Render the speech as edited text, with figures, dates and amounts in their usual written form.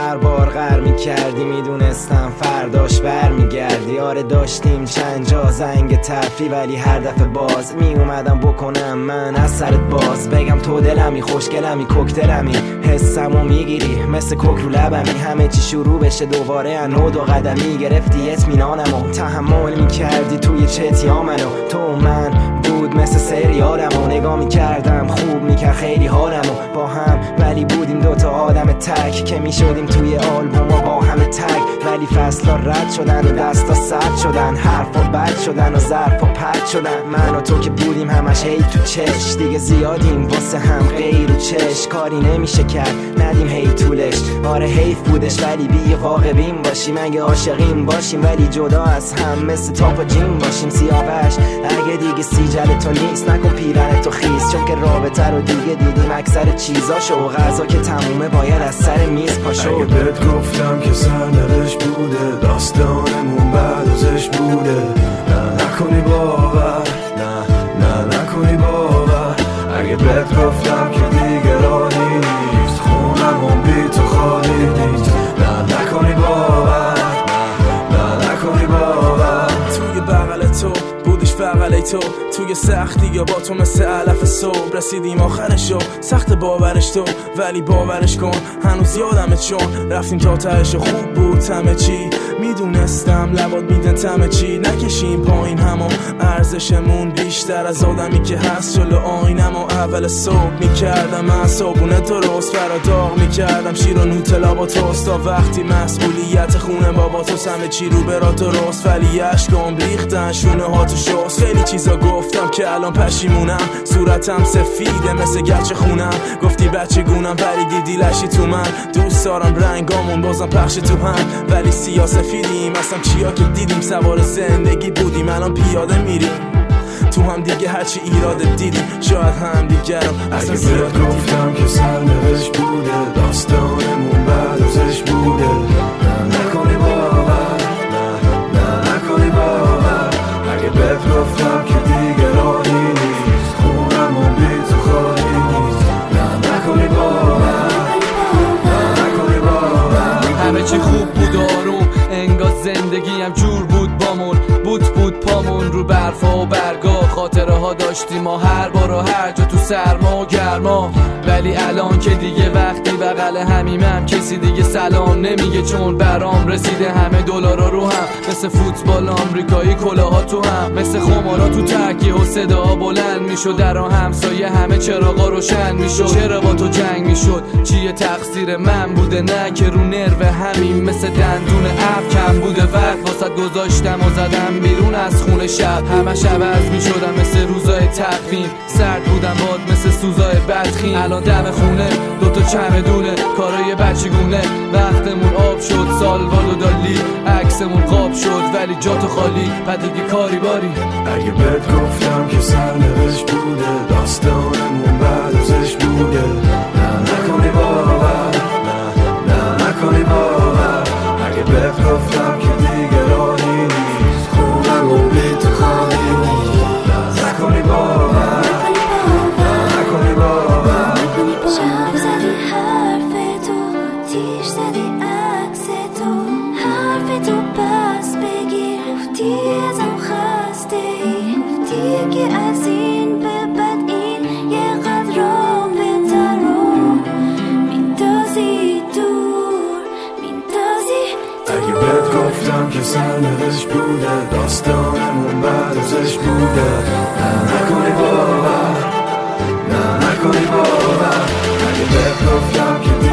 هر بار غر میکردی میدونستم فرداش بر میگردی. آره داشتیم چند جا زنگ تفری ولی هر دفعه باز میومدم بکنم من از سرت باز. بگم تو دلمی خوشگلمی کوکتلمی حسمو میگیری مثل کوک رو لبمی. همه چی شروع بشه دوباره انو دو قدمی گرفتی اطمینانمو تحمل میکردی توی چتیا منو. تو و من بود مثل سریالمو نگاه میکردم خوب میکرد خیلی حالمو با هم ولی بودیم دوتا آدم تک که میشدیم توی آلبوم و با همه تک. ولی فصلا رد شدن و دستا سرد شدن حرفا بد شدن و ظرفا پرد شدن. من و تو که بودیم همش هی تو چش دیگه زیادیم واسه هم غیر و چش. کاری نمیشه کرد ندیم هی طولش. آره حیف بودش ولی بی واقعیم باشیم اگه عاشقیم باشیم ولی جدا از هم مثل تاپ و جیم باشیم. سیاوش اگه دیگه سیجل تو نیست نکن پیرن تو خیز چون که رابطه رو دیگه دیدیم اکثر چیزاشو و غذا که تمومه باید از سر میز پاشو. اگه بهت گفتم که سرنوشت بوده داستانمون بعد ازش بوده نه نکنی باور نه نکنی باور. اگه بهت گفتم که دیگه راهی نیست خونمون بی تو خالی نیست نه نکنی باور نه نکنی باور. توی بغل تو بودش فقط تو توی سختی یا با تو مثل علف صبح رسیدیم آخرشو سخت باورش تو ولی باورش کن هنوز یادمه چون رفتیم تا تهش و خوب بود همه چی. میدونستم لبات میدن تمه چی نکشیم پایین همون ارزشمون بیشتر از آدمی که هست جلو آینم و اول صبح میکردم من صابونه درست فرا داغ میکردم شیر و نوتلا با توست تا وقتی مسئولیت خونه بابا تو همه چی رو برا درست ولی عشقام ریختن شونه ها تو شست. خیلی چیزا گفتم که الان پشیمونم صورتم سفیده مثل گچ خونم گفتی بچه گونم ولی دیدی لشی تو من. دوست دارم رنگامون بازم پخش تو هم ولی سیاه سفیدیم اصلا چیا که دیدیم سوار زندگی بودیم الان پیاده میریم تو هم دیگه هرچی ایراد دیدیم شاید هم دیگرم اصلا زیاد گفتم که سرنوشت بوده داستانمون بعد ازش بوده نه نکنی باور نه نکنی باور. اگه بهت گفتم که دیگه راهی نیست خونمون بی تو خالی نیست نه نکنی باور نه نکنی باور. همه چی خوب بود آروم انگار زندگی هم جور بود بامون بود پامون رو برفا و برگا خاطره ها داشتیم ما هر بار و هر جا تو سرما و گرما. ولی الان که دیگه وقتی بغل همیمم کسی دیگه سلام نمیگه چون برام رسیده همه دلارا رو هم مثل فوتبال آمریکایی کلاها تو هم مثل خمارا تو تکیه و صدا بلند میشد در همسایه همه چراغا روشن میشد. چرا با تو جنگ میشد چیه تقصیر من بوده نه که رو نرو همین مثل دندون اب کم بوده وقت واسه گذاشتم و زدم بیرون از خونه شب همش عوض میشدم مثل روزای تقویم سرد بودم باد مثل سوزای بدخیم. الان دم خونه دوتا چمدونه کارای بچگونه وقتمون آب شد سالوال و دالی عکسمون قاب شد ولی جا تو خالی و دیگه کاری باری. اگه بهت گفتم که سرنوشت بوده داستانمون بعد ازش بوده نه نکنی باور نه نکنی باور. اگه بهت گفتم که دیگه راهی نیست خونمون بی تو خالی نیست نه نکنی باور نه نکنی باور. شب زدی حرف تو تیش زدی عکس تو حرف تو پس بگیر گفتی ازم خسته ای گفتی که از این به بعد این یه قدر رابطه رو میندازی دور میندازی دور. اگه بهت گفتم که سرنوشت بوده داستانمون بعد ازش بوده نه نکنی باور نه نکنی باور. اگه بهت گفتم که